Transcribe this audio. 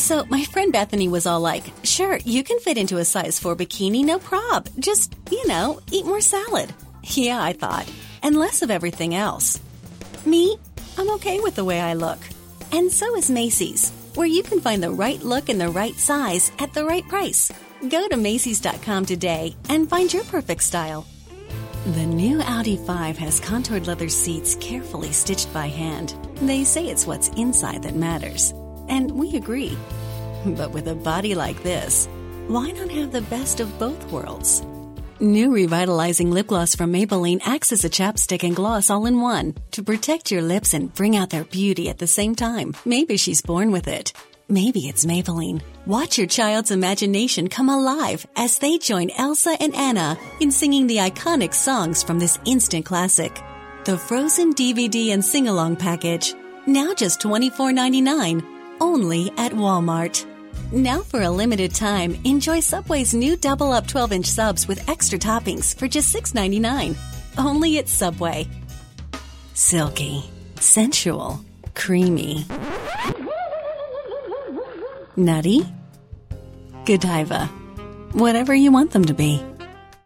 So my friend Bethany was all like, sure, you can fit into a size 4 bikini, no prob. Just, eat more salad. Yeah, I thought. And less of everything else. Me? I'm okay with the way I look. And so is Macy's, where you can find the right look and the right size at the right price. Go to Macys.com today and find your perfect style. The new Audi 5 has contoured leather seats carefully stitched by hand. They say it's what's inside that matters. And we agree. But with a body like this, why not have the best of both worlds? New revitalizing lip gloss from Maybelline acts as a chapstick and gloss all in one to protect your lips and bring out their beauty at the same time. Maybe she's born with it. Maybe it's Maybelline. Watch your child's imagination come alive as they join Elsa and Anna in singing the iconic songs from this instant classic. The Frozen DVD and sing-along package. Now just $24.99. Only at Walmart. Now for a limited time, enjoy Subway's new Double Up 12-inch subs with extra toppings for just $6.99. Only at Subway. Silky, sensual, creamy. Nutty? Godiva. Whatever you want them to be.